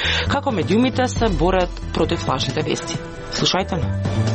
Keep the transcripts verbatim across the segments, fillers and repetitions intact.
Како медиумите се борат против лажните вести. Слушајте на.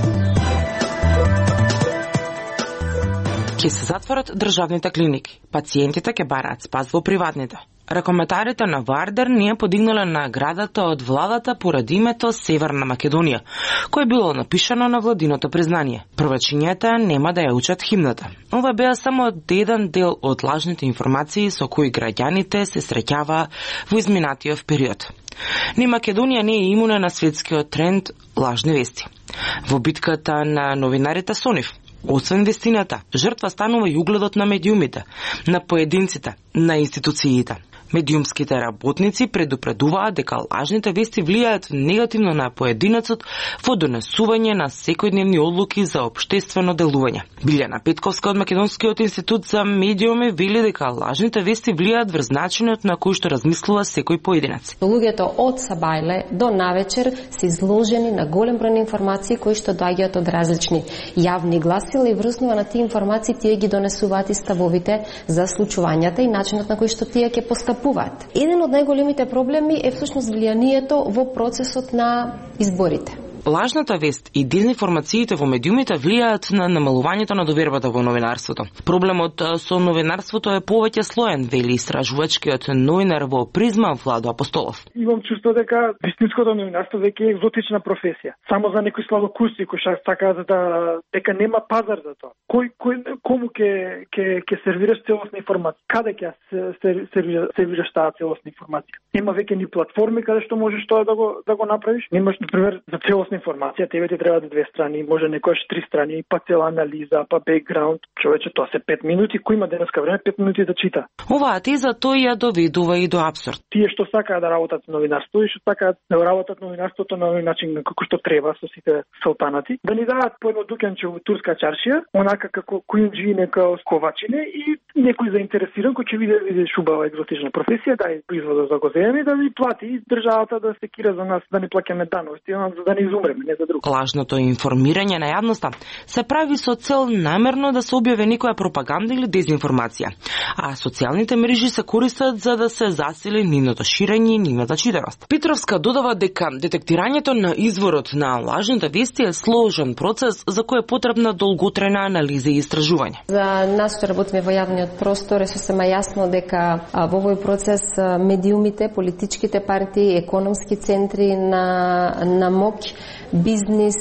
Ќе се затворат државните клиники. Пациентите ќе бараат спас во приватните. Рекоментарите на Вардер ние подигнале наградата од владата поради името Северна Македонија, кој било напишано на владиното признание. Првачињата нема да ја учат химната. Ова беа само еден дел од лажните информации со кои граѓаните се среќава во изминатиот период. Ни Македонија не е имуна на светскиот тренд лажни вести. Во битката на новинарите со нив, освен вестината, жртва станува и угледот на медиумите, на поединците, на институциите. Медиумските работници предупредуваат дека лажните вести влијаат негативно на поединецот во донесување на секојдневни одлуки за општествено делување. Билјана Петковска од Македонскиот институт за медиуми вели дека лажните вести влијаат врз начинот на кој што размислува секој поединец. Луѓето од сабајле до навечер се изложени на голем број информации кои што доаѓаат од различни јавни гласила и врз на тие информации тие ги донесуваат и ставовите за случувањата и начинот на кој што тие ќе постапуваат. Еден од најголемите проблеми е всушност влијанието во процесот на изборите. Лажната вест и дезинформациите во медиумите влијаат на намалувањето на довербата во новинарството. Проблемот со новинарството е повеќе слоен, вели истражувачкиот новинар во Призма Владо Апостолов. Имам чувство дека вистинското новинарство веќе е екзотична професија. Само за некои славокуси кои сакаат да дека нема пазар за тоа. Кој кој кому ќе ќе ќе сервираш целосна информација? Каде ќе сервираш сервираш таа целосна информација? Нема веќе ни платформи каде што можеш тоа да го да го направиш. Немаш на пример за целосна информација, тебе ти треба две страни, може некојаш три страни, па цела анализа, па бекграунд. Човече, тоа се пет минути, кој има денеска време пет минути да чита. Оваа теза тој ја доведува и до абсурд. Тие што сакаат да работат новинарство и што сакаат да работат новинарството на овој начин како што треба со сите султанати, да ни дадат по едно дуканче во турска чаршија, онака како куинџи, нека сковачине и некој заинтересиран кој ќе види види убава екзотична професија, дај производот за го земе да ни плати државата да се кира за нас, да не плаќаме даноци, за да не изумреме, не за друго. Лажното информирање на јавноста се прави со цел намерно да се објави некоја пропаганда или дезинформација, а социјалните мрежи се користат за да се засили нивното ширење и нивната читаност. Петровска додава дека детектирањето на изворот на лажните вести е сложен процес за кој е потребна долготрajна анализа и истражување. За нас што работиме во јавниот простор е сосема јасно дека во овој процес медиумите, политичките партии, економски центри на на моќ, бизнис,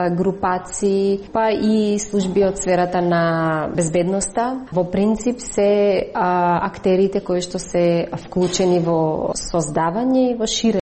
групации, па и служби од сферата на безбедноста. Во принцип се а, актерите кои што се вклучени во создавање и во ширење